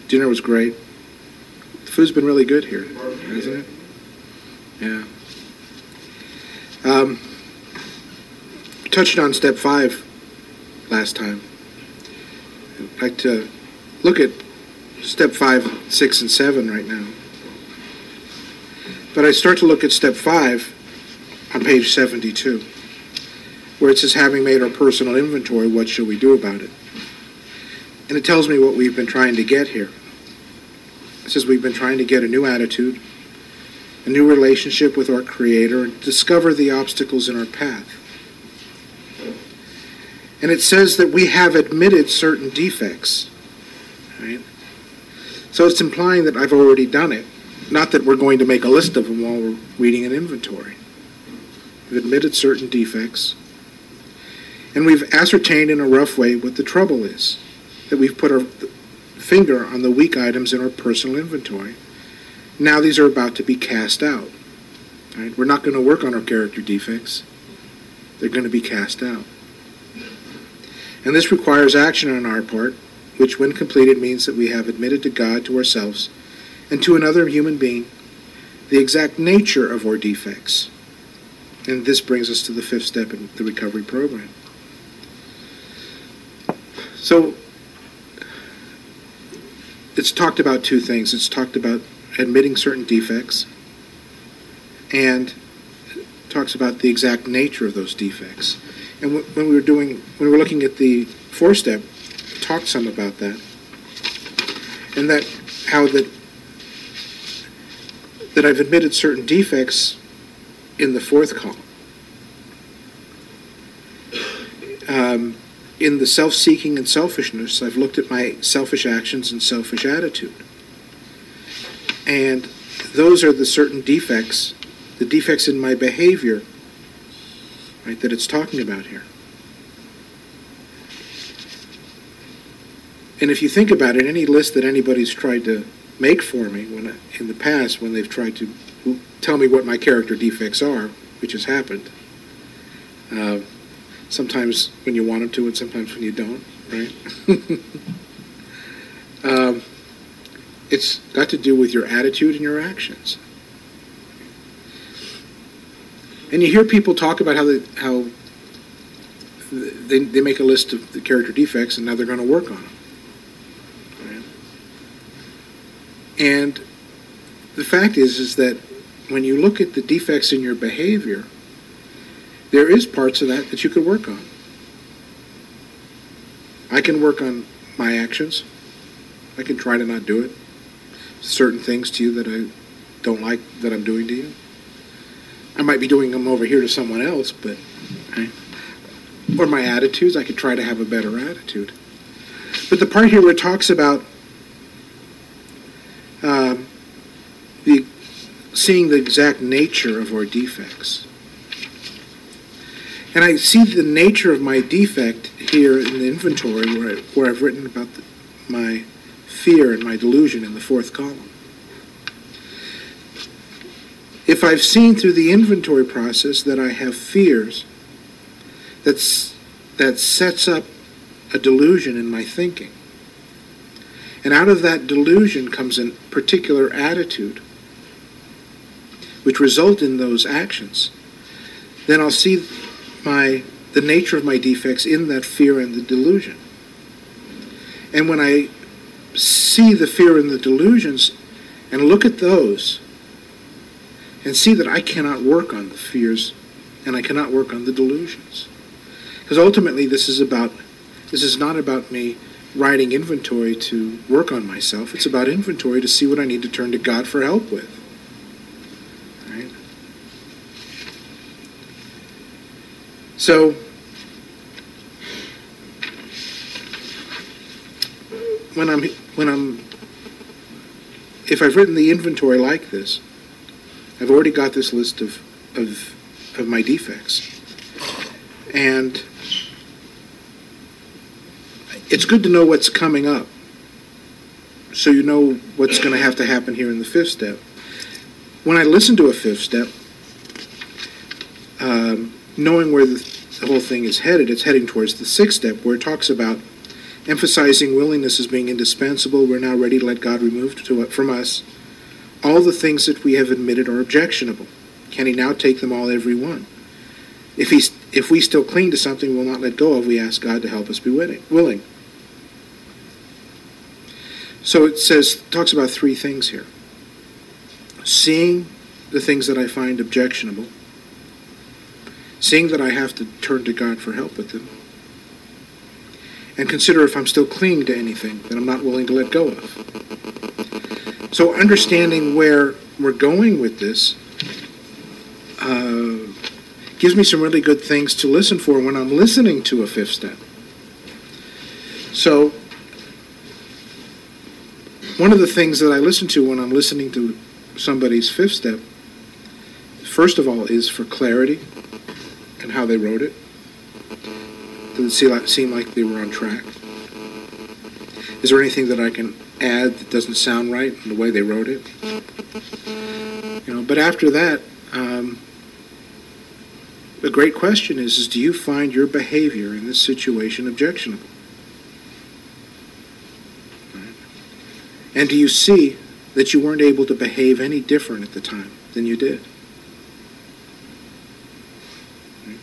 Dinner was great. The food's been really good here, hasn't it? Yeah. Touched on step 5 last time. I'd like to look at step 5, 6, and 7 right now. But I start to look at step 5 on page 72, where it says, having made our personal inventory, what shall we do about it? And it tells me what we've been trying to get here. It says we've been trying to get a new attitude, a new relationship with our Creator, and discover the obstacles in our path. And it says that we have admitted certain defects. Right? So it's implying that I've already done it, not that we're going to make a list of them while we're reading an inventory. We've admitted certain defects, and we've ascertained in a rough way what the trouble is, that we've put our finger on the weak items in our personal inventory. Now these are about to be cast out. Right? We're not going to work on our character defects. They're going to be cast out. And this requires action on our part, which when completed means that we have admitted to God, to ourselves, and to another human being, the exact nature of our defects. And this brings us to the 5th step in the recovery program. So, it's talked about 2 things. It's talked about admitting certain defects, and talks about the exact nature of those defects. And when we were looking at the 4th step, we talked some about that, and that I've admitted certain defects in the 4th column. In the self-seeking and selfishness, I've looked at my selfish actions and selfish attitude. And those are the certain defects, the defects in my behavior, right, that it's talking about here. And if you think about it, any list that anybody's tried to make for me in the past, when they've tried to tell me what my character defects are, which has happened, sometimes when you want them to and sometimes when you don't, right? It's got to do with your attitude and your actions. And you hear people talk about how they make a list of the character defects and now they're going to work on them. Right? And the fact is that when you look at the defects in your behavior, there is parts of that you could work on. I can work on my actions. I can try to not do it. Certain things to you that I don't like that I'm doing to you. I might be doing them over here to someone else, but or my attitudes, I could try to have a better attitude. But the part here where it talks about seeing the exact nature of our defects. And I see the nature of my defect here in the inventory where I've written about my fear and my delusion in the 4th column. If I've seen through the inventory process that I have fears, that sets up a delusion in my thinking. And out of that delusion comes a particular attitude, which result in those actions. Then I'll see the nature of my defects in that fear and the delusion. And when I see the fear and the delusions and look at those and see that I cannot work on the fears and I cannot work on the delusions. Because ultimately this is not about me writing inventory to work on myself. It's about inventory to see what I need to turn to God for help with. Right? So, if I've written the inventory like this, I've already got this list of my defects. And it's good to know what's coming up, so you know what's going to have to happen here in the 5th step. When I listen to a 5th step, knowing where the whole thing is headed, it's heading towards the 6th step, where it talks about Emphasizing willingness as being indispensable, we're now ready to let God remove from us all the things that we have admitted are objectionable. Can he now take them all, every one? If we still cling to something we'll not let go of, we ask God to help us be willing. So it talks about three things here. Seeing the things that I find objectionable, seeing that I have to turn to God for help with them, and consider if I'm still clinging to anything that I'm not willing to let go of. So understanding where we're going with this gives me some really good things to listen for when I'm listening to a fifth step. So one of the things that I listen to when I'm listening to somebody's fifth step, first of all, is for clarity and how they wrote it. Does it seem like they were on track? Is there anything that I can add that doesn't sound right in the way they wrote it? But after that, the great question is do you find your behavior in this situation objectionable? Right? And do you see that you weren't able to behave any different at the time than you did? Right?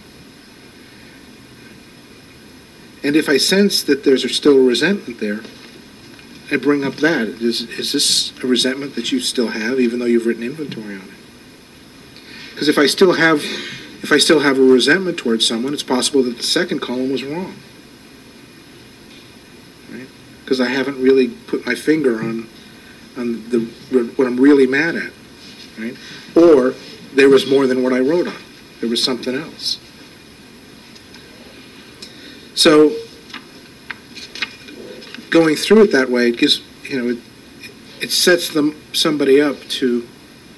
And if I sense that there's still a resentment there, I bring up that. Is this a resentment that you still have, even though you've written inventory on it? Because if I still have a resentment towards someone, it's possible that the second column was wrong. Right? Because I haven't really put my finger on what I'm really mad at. Right? Or there was more than what I wrote on. There was something else. So going through it that way, it gives, it sets somebody up to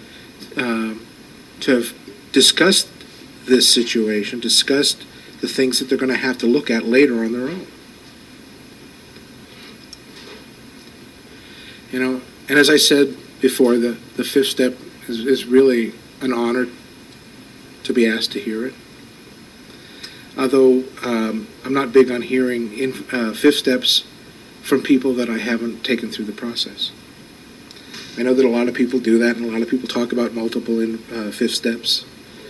have discussed this situation, discussed the things that they're going to have to look at later on their own. And as I said before, the fifth step is really an honor to be asked to hear it. Although I'm not big on hearing fifth steps from people that I haven't taken through the process. I know that a lot of people do that, and a lot of people talk about multiple fifth steps.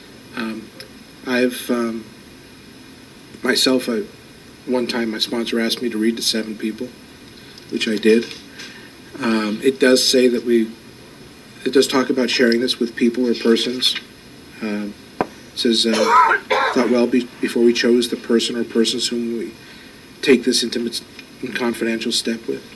One time my sponsor asked me to read to 7 people, which I did. It does say that it does talk about sharing this with people or persons. It says, thought well before we chose the person or persons whom we take this intimate and confidential step with.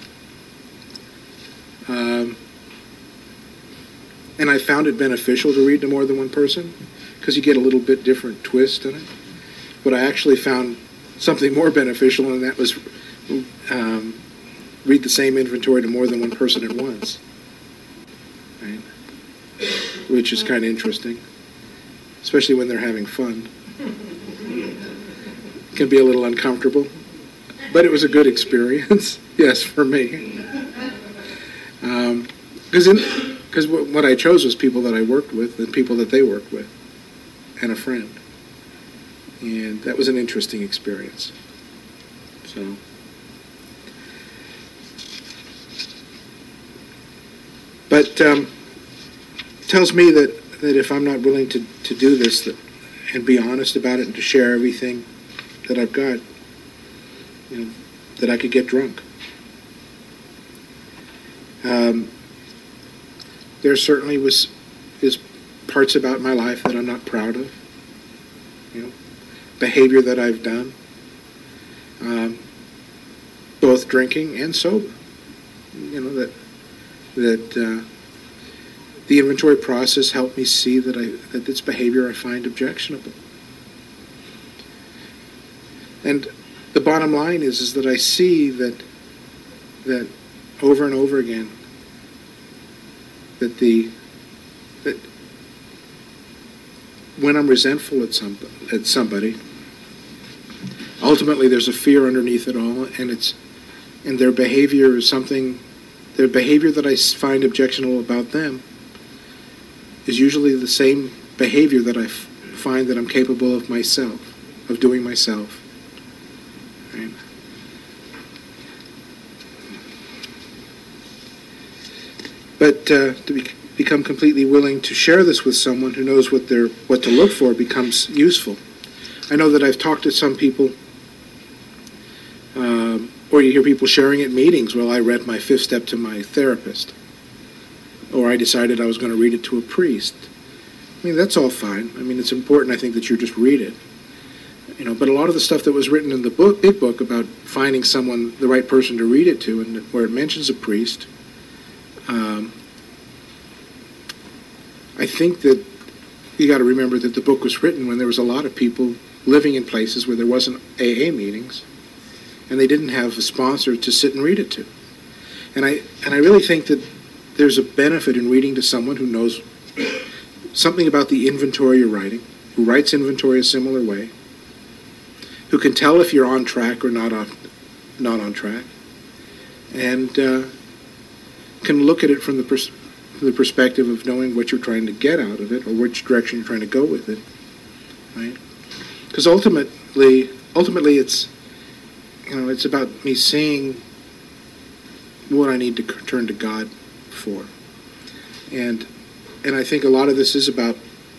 And I found it beneficial to read to more than one person because you get a little bit different twist in it. But I actually found something more beneficial, and that was read the same inventory to more than one person at once, right? Which is kind of interesting, especially when they're having fun. It can be a little uncomfortable, but it was a good experience, yes, for me. Because what I chose was people that I worked with and people that they worked with, and a friend. And that was an interesting experience. So, but tells me that if I'm not willing to do this and be honest about it and to share everything that I've got, that I could get drunk. There certainly is parts about my life that I'm not proud of. Behavior that I've done, both drinking and sober. That the inventory process helped me see that it's behavior I find objectionable. And the bottom line is that I see that over and over again, that when I'm resentful at somebody, ultimately there's a fear underneath it all, and their behavior is their behavior that I find objectionable about them is usually the same behavior that I find that I'm capable of doing myself. Right? But become completely willing to share this with someone who knows what to look for becomes useful. I know that I've talked to some people, or you hear people sharing at meetings, well, I read my fifth step to my therapist, or I decided I was going to read it to a priest. I mean, that's all fine. I mean, it's important, I think, that you just read it. But a lot of the stuff that was written in the big book about finding someone, the right person to read it to, and where it mentions a priest, I think that you got to remember that the book was written when there was a lot of people living in places where there wasn't AA meetings, and they didn't have a sponsor to sit and read it to. And I really think that there's a benefit in reading to someone who knows something about the inventory you're writing, who writes inventory a similar way, who can tell if you're on track or not on track, and can look at it from the perspective of knowing what you're trying to get out of it, or which direction you're trying to go with it, right? Because ultimately, it's about me seeing what I need to turn to God for, and I think a lot of this is about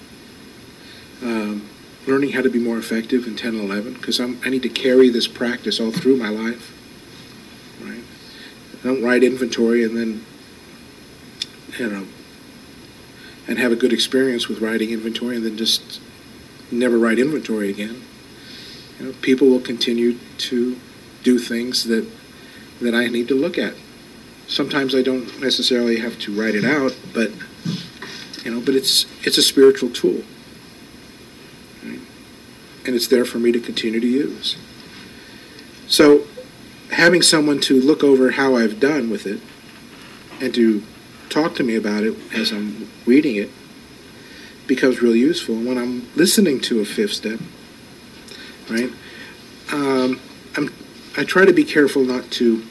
learning how to be more effective in 10 and 11, because I need to carry this practice all through my life, right? I don't write inventory and then, and have a good experience with writing inventory and then just never write inventory again. People will continue to do things that I need to look at. Sometimes I don't necessarily have to write it out, but it's a spiritual tool. And it's there for me to continue to use. So having someone to look over how I've done with it and to talk to me about it as I'm reading it becomes real useful. And when I'm listening to a fifth step, right, I try to be careful not to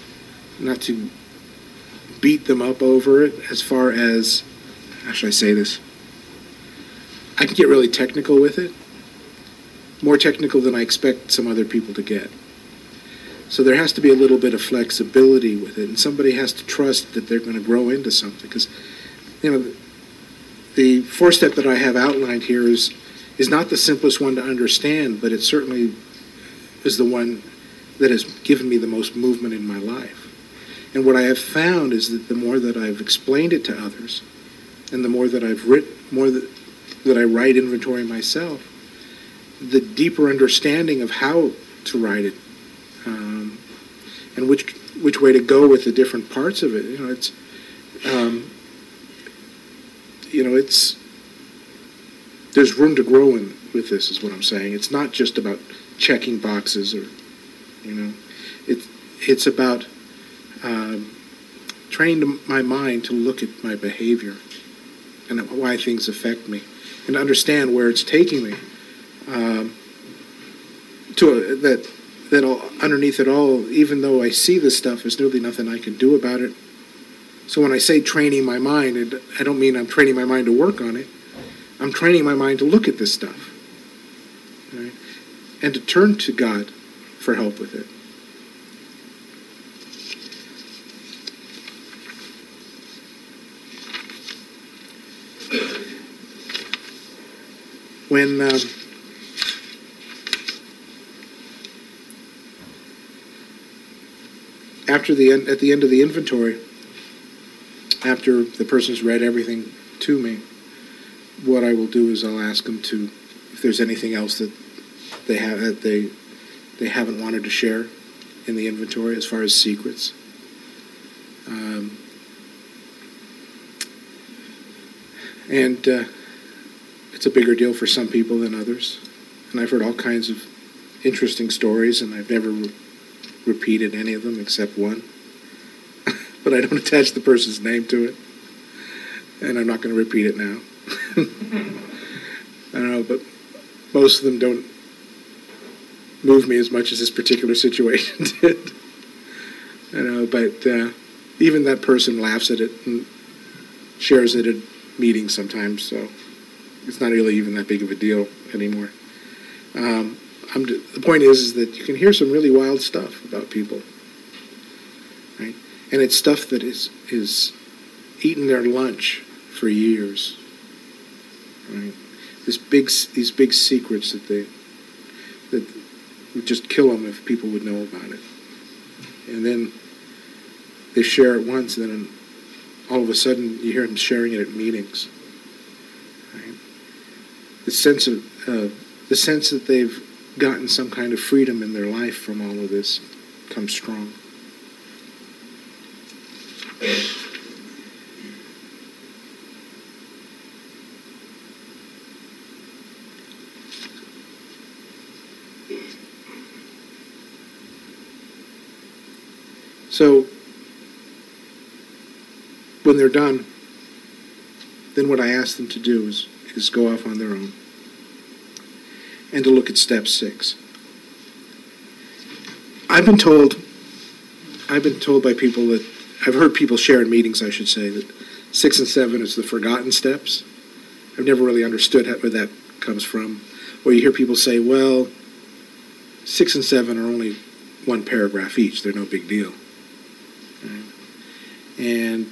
beat them up over it, as far as, how should I say this? I can get really technical with it. More technical than I expect some other people to get. So there has to be a little bit of flexibility with it, and somebody has to trust that they're going to grow into something. Because, the fourth step that I have outlined here is not the simplest one to understand, but it certainly is the one that has given me the most movement in my life. And what I have found is that the more that I've explained it to others, and the more that I've written, that I write inventory myself, the deeper understanding of how to write it, and which way to go with the different parts of it. There's room to grow with this, is what I'm saying. It's not just about checking boxes, or it's about training my mind to look at my behavior and why things affect me, and understand where it's taking me. Underneath it all, even though I see this stuff, there's really nothing I can do about it. So when I say training my mind, I don't mean I'm training my mind to work on it. I'm training my mind to look at this stuff, right? And to turn to God for help with it. When at the end of the inventory, after the person's read everything to me, what I will do is I'll ask them to, if there's anything else that they haven't wanted to share in the inventory as far as secrets. It's a bigger deal for some people than others. And I've heard all kinds of interesting stories, and I've never repeated any of them except one. But I don't attach the person's name to it. And I'm not going to repeat it now. I don't know, but most of them don't move me as much as this particular situation did. I know, but even that person laughs at it and shares it at meetings sometimes, so it's not really even that big of a deal anymore. The point is that you can hear some really wild stuff about people, right? And it's stuff that is eaten their lunch for years. Right? These big secrets that would just kill them if people would know about it. And then they share it once, and then all of a sudden you hear them sharing it at meetings. Right? The sense that they've gotten some kind of freedom in their life from all of this comes strong. So, when they're done, then what I ask them to do is go off on their own and to look at step 6. I've been told by people that, I've heard people share in meetings, I should say, that 6 and 7 is the forgotten steps. I've never really understood where that comes from. Or you hear people say, well, 6 and 7 are only one paragraph each. They're no big deal. Right? And,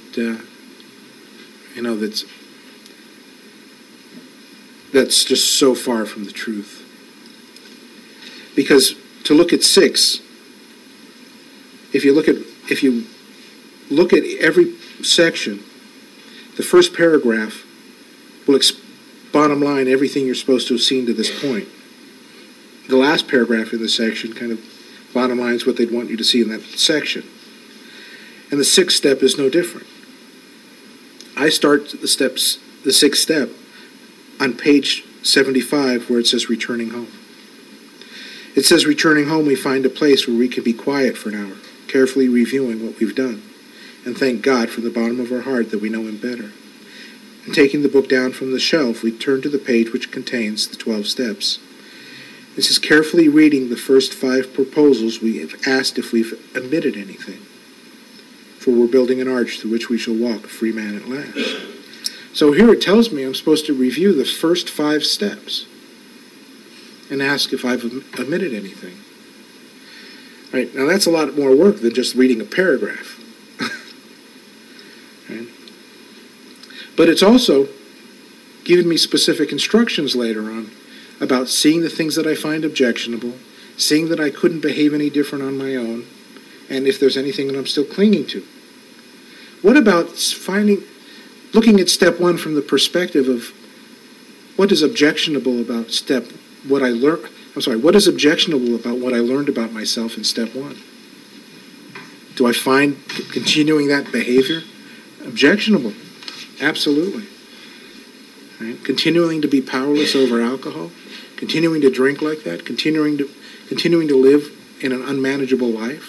that's just so far from the truth. Because to look at 6, if you look at every section, the first paragraph will bottom line everything you're supposed to have seen to this point. The last paragraph in the section kind of bottom lines what they'd want you to see in that section. And the 6th step is no different. I start the 6th step on page 75 where it says returning home. It says returning home we find a place where we can be quiet for an hour, carefully reviewing what we've done, and thank God from the bottom of our heart that we know Him better. And taking the book down from the shelf, we turn to the page which contains the 12 steps. This is carefully reading the first 5 proposals we have asked if we've omitted anything. For we're building an arch through which we shall walk a free man at last. So here it tells me I'm supposed to review the first 5 steps and ask if I've omitted anything. Right, now that's a lot more work than just reading a paragraph. Right? But it's also given me specific instructions later on about seeing the things that I find objectionable, seeing that I couldn't behave any different on my own, and if there's anything that I'm still clinging to. What about looking at step 1 from the perspective of what is objectionable about what is objectionable about what I learned about myself in step 1? Do I find continuing that behavior objectionable? Absolutely. Right? Continuing to be powerless over alcohol, continuing to drink like that, continuing to live in an unmanageable life.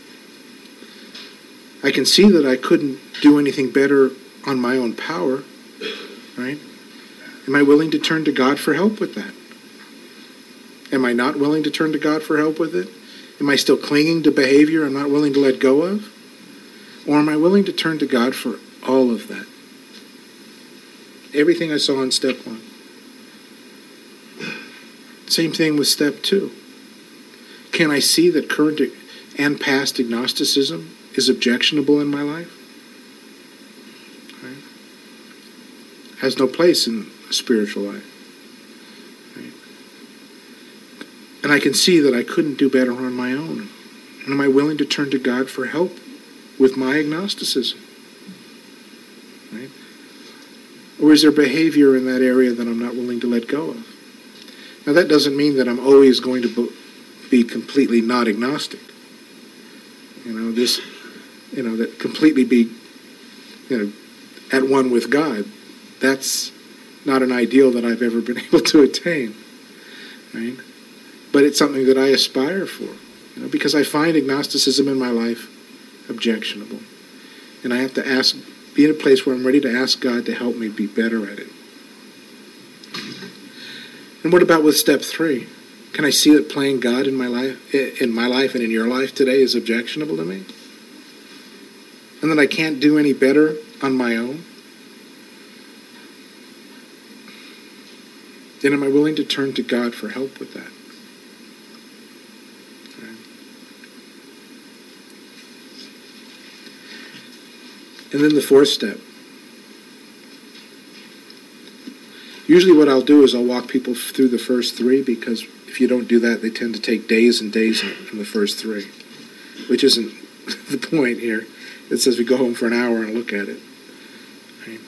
I can see that I couldn't do anything better on my own power, right? Am I willing to turn to God for help with that? Am I not willing to turn to God for help with it? Am I still clinging to behavior I'm not willing to let go of? Or am I willing to turn to God for all of that? Everything I saw in step 1. Same thing with step 2. Can I see that current and past agnosticism is objectionable in my life? Right? Has no place in a spiritual life. Right? And I can see that I couldn't do better on my own. And am I willing to turn to God for help with my agnosticism? Right? Or is there behavior in that area that I'm not willing to let go of? Now that doesn't mean that I'm always going to be completely not agnostic. That completely be, at one with God. That's not an ideal that I've ever been able to attain, right? But it's something that I aspire for, because I find agnosticism in my life objectionable. And I have to be in a place where I'm ready to ask God to help me be better at it. And what about with step 3? Can I see that playing God in my life and in your life today is objectionable to me? And that I can't do any better on my own? Then am I willing to turn to God for help with that? And then the 4th step. Usually what I'll do is I'll walk people through the first three, because if you don't do that, they tend to take days and days in the first three, which isn't the point here. It says we go home for an hour and look at it. Right?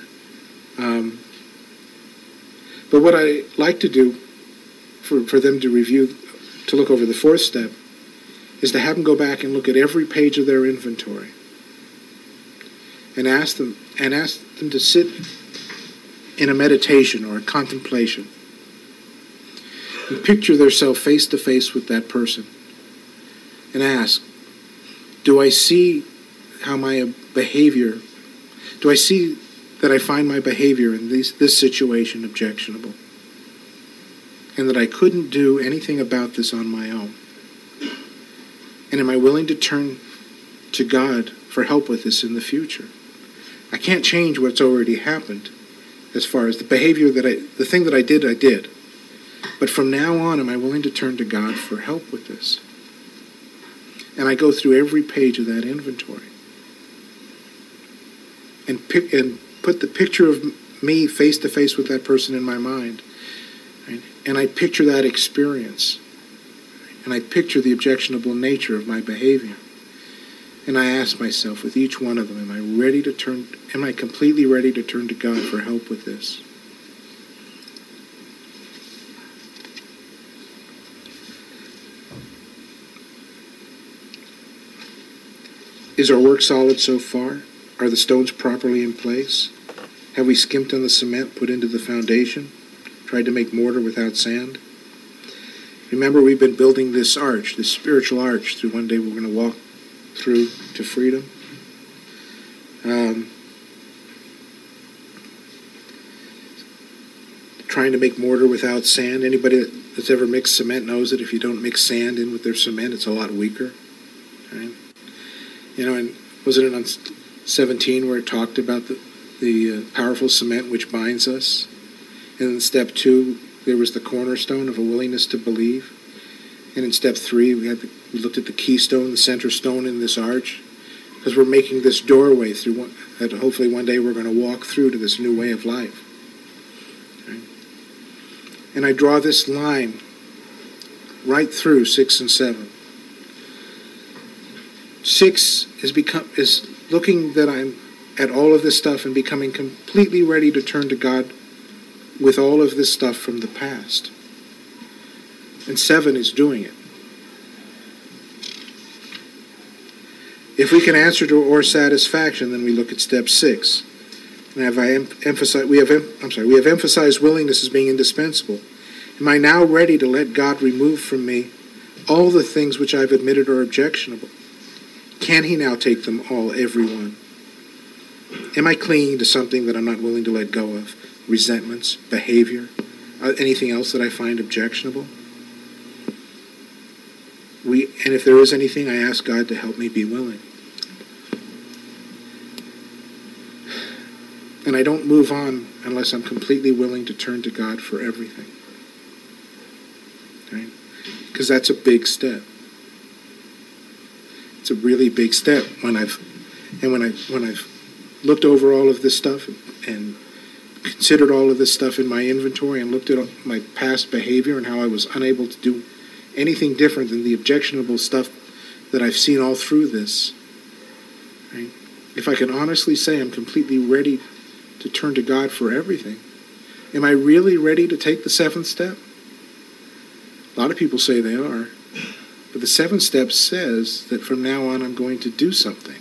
But what I like to do for them to review, to look over the fourth step, is to have them go back and look at every page of their inventory and ask them to sit in a meditation or a contemplation and picture themselves face to face with that person and ask, do I see how my behavior, do I see that I find my behavior in this situation objectionable, and that I couldn't do anything about this on my own? And am I willing to turn to God for help with this in the future? I can't change what's already happened as far as the behavior the thing that I did. But from now on, am I willing to turn to God for help with this? And I go through every page of that inventory and put the picture of me face to face with that person in my mind. Right? And I picture that experience. And I picture the objectionable nature of my behavior. And I ask myself with each one of them, am I completely ready to turn to God for help with this? Is our work solid so far? Are the stones properly in place? Have we skimped on the cement put into the foundation? Tried to make mortar without sand? Remember, we've been building this arch, this spiritual arch, through one day we're going to walk through to freedom. Trying to make mortar without sand. Anybody that's ever mixed cement knows that if you don't mix sand in with their cement, it's a lot weaker. Right? You know, and wasn't it on 17 where it talked about the powerful cement which binds us? And in step 2, there was the cornerstone of a willingness to believe. And in step 3, we looked at the keystone, the center stone in this arch, because we're making this doorway through that hopefully one day we're going to walk through to this new way of life. Okay? And I draw this line right through 6 and 7. 6 is looking that I'm at all of this stuff and becoming completely ready to turn to God with all of this stuff from the past. And 7 is doing it. If we can answer to our satisfaction, then we look at step 6. And we have emphasized willingness as being indispensable. Am I now ready to let God remove from me all the things which I've admitted are objectionable? Can he now take them all, every one? Am I clinging to something that I'm not willing to let go of? Resentments, behavior, anything else that I find objectionable? And if there is anything, I ask God to help me be willing. And I don't move on unless I'm completely willing to turn to God for everything. Right? Because that's a big step. It's a really big step. When I've looked over all of this stuff and considered all of this stuff in my inventory and looked at my past behavior and how I was unable to do anything different than the objectionable stuff that I've seen all through this. Right? If I can honestly say I'm completely ready to turn to God for everything, am I really ready to take the 7th step? A lot of people say they are. But the 7th step says that from now on I'm going to do something.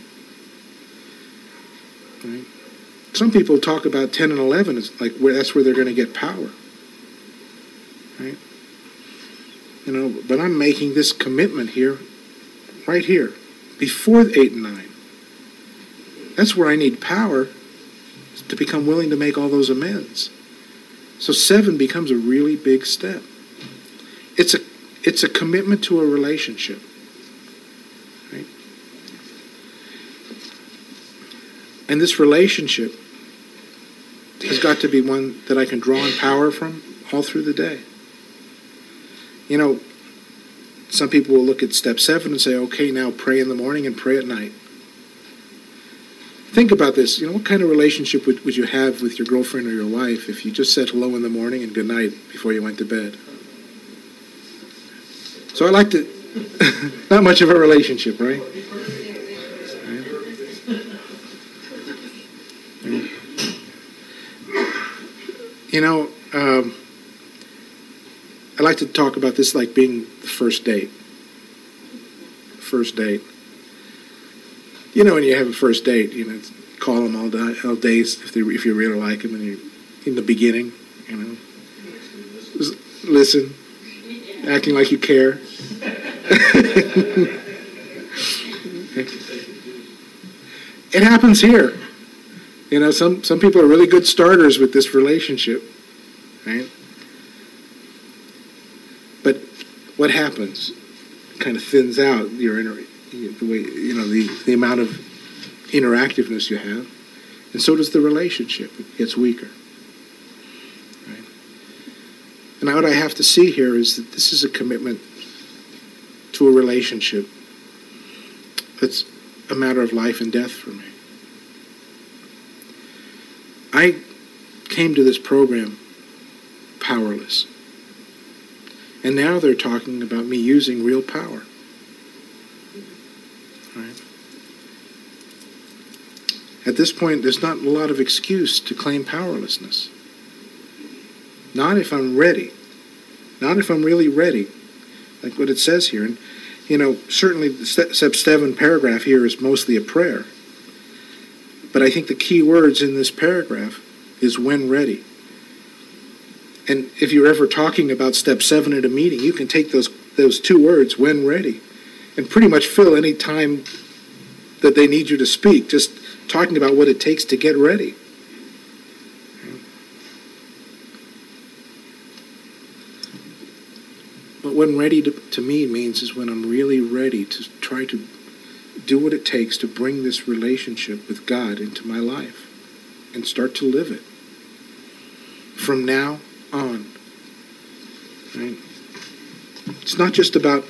Right? Some people talk about 10 and 11 as like that's where they're going to get power. Right? You know, but I'm making this commitment here, right here, before 8 and 9. That's where I need power to become willing to make all those amends. So 7 becomes a really big step. It's a commitment to a relationship. Right? And this relationship has got to be one that I can draw on power from all through the day. You know, some people will look at step 7 and say, okay, now pray in the morning and pray at night. Think about this. What kind of relationship would you have with your girlfriend or your wife if you just said hello in the morning and good night before you went to bed? So I like to, not much of a relationship, right? I like to talk about this like being the first date. First date. When you have a first date, call them all days if you really like them, and you're in the beginning, just listen, acting like you care. It happens here. Some people are really good starters with this relationship, right? But what happens? It kind of thins out the way the amount of interactiveness you have, and so does the relationship. It gets weaker. Right? And what I have to see here is that this is a commitment to a relationship that's a matter of life and death for me. I came to this program powerless. And now they're talking about me using real power. Right? At this point, there's not a lot of excuse to claim powerlessness. Not if I'm ready. Not if I'm really ready. Like what it says here. And, certainly the step 7 paragraph here is mostly a prayer. But I think the key words in this paragraph is when ready. And if you're ever talking about step 7 at a meeting, you can take those 2 words, when ready, and pretty much fill any time that they need you to speak, just talking about what it takes to get ready. But when ready to me means is when I'm really ready to try to do what it takes to bring this relationship with God into my life and start to live it from now on. Right? It's not just about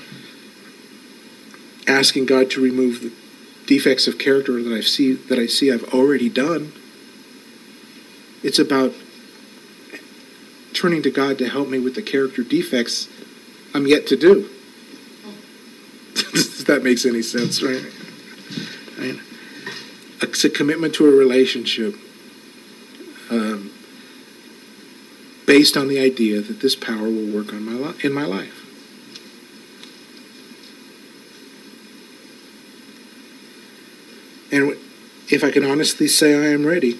asking God to remove the defects of character that I see I've already done. It's about turning to God to help me with the character defects I'm yet to do. If that makes any sense, right? It's a commitment to a relationship based on the idea that this power will work in my life. And if I can honestly say I am ready,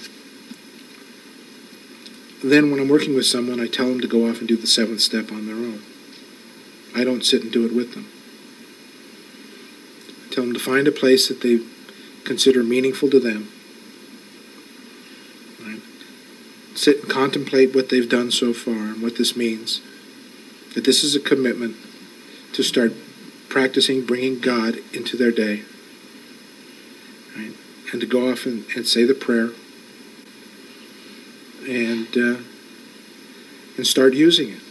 then when I'm working with someone, I tell them to go off and do the 7th step on their own. I don't sit and do it with them. I tell them to find a place that they consider meaningful to them. Right? Sit and contemplate what they've done so far and what this means. That this is a commitment to start practicing bringing God into their day. Right? And to go off and say the prayer and start using it.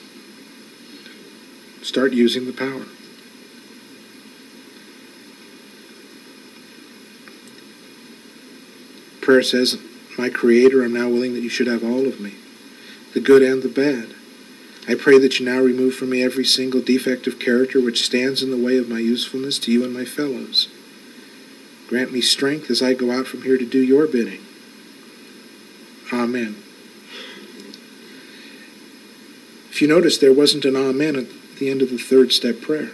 Start using the power. Prayer says, my Creator, I'm now willing that you should have all of me, the good and the bad. I pray that you now remove from me every single defect of character which stands in the way of my usefulness to you and my fellows. Grant me strength as I go out from here to do your bidding. Amen. If you notice, there wasn't an amen at the end of the 3rd step prayer.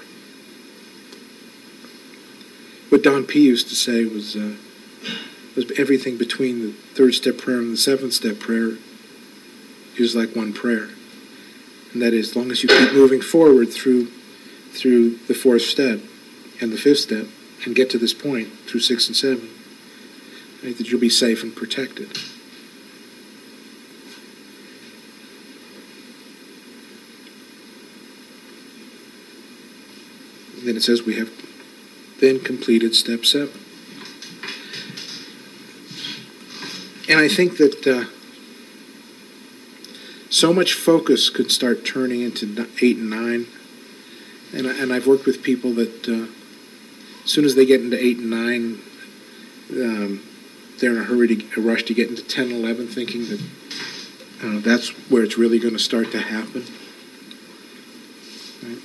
What Don P. used to say was everything between the 3rd step prayer and the 7th step prayer is like one prayer. And that is, as long as you keep moving forward through the 4th step and the 5th step and get to this point through 6 and 7, right, that you'll be safe and protected. Then it says we have then completed step 7. And I think that so much focus could start turning into 8 and 9. And I've worked with people that as soon as they get into 8 and 9, they're in a rush to get into 10, 11, thinking that that's where it's really going to start to happen. Right?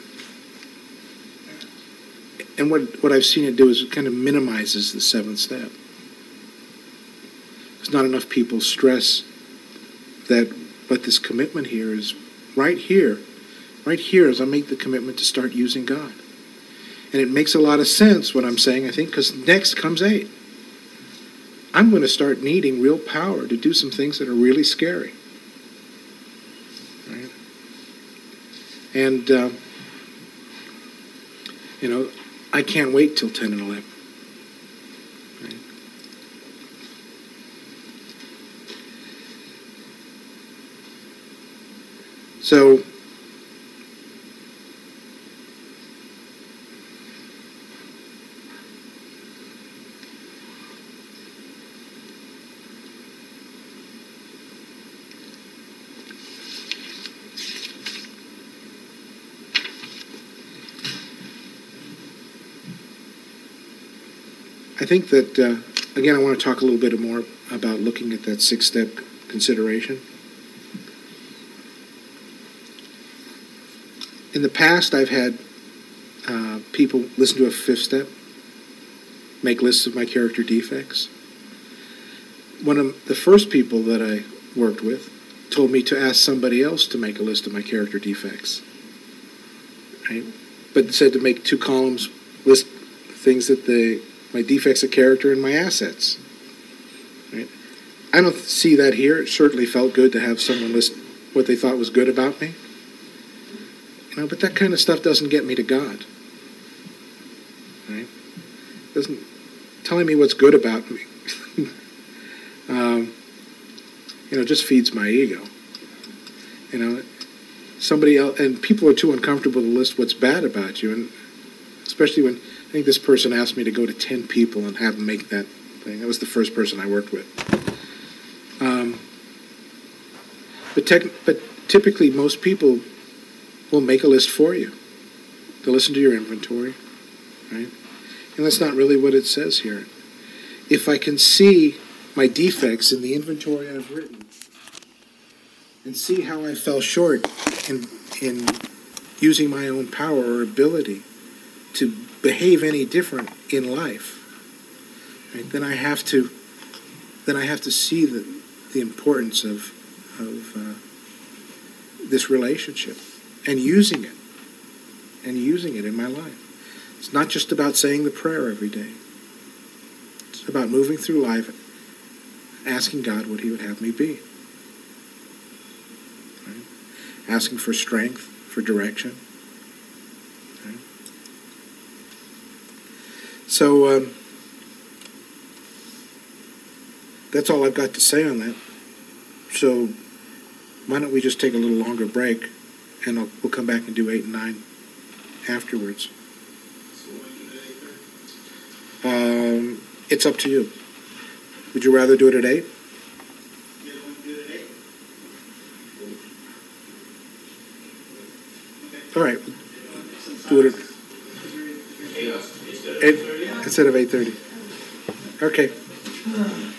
And what I've seen it do is it kind of minimizes the seventh step. There's not enough people stress that, but this commitment here is right here as I make the commitment to start using God. And it makes a lot of sense what I'm saying, I think, because next comes 8. I'm going to start needing real power to do some things that are really scary. Right? And, I can't wait till 10 and 11. Right? So, I think that, again, I want to talk a little bit more about looking at that 6-step consideration. In the past, I've had people listen to a 5th step, make lists of my character defects. One of the first people that I worked with told me to ask somebody else to make a list of my character defects. Right? But said to make 2 columns, list things that my defects of character and my assets. Right? I don't see that here. It certainly felt good to have someone list what they thought was good about me. But that kind of stuff doesn't get me to God. Right? Doesn't telling me what's good about me. Just feeds my ego. Somebody else, and people are too uncomfortable to list what's bad about you, and especially when I think this person asked me to go to 10 people and have them make that thing. That was the first person I worked with. But typically, most people will make a list for you. They'll listen to your inventory, right? And that's not really what it says here. If I can see my defects in the inventory I've written and see how I fell short in using my own power or ability to behave any different in life, right? Then I have to see the importance of this relationship and using it in my life. It's not just about saying the prayer every day. It's about moving through life, asking God what He would have me be, right? Asking for strength, for direction. Right? So that's all I've got to say on that. So why don't we just take a little longer break, and we'll come back and do 8 and 9 afterwards. It's up to you. Would you rather do it at 8? All right. Do it at 8 instead of 8:30. Okay.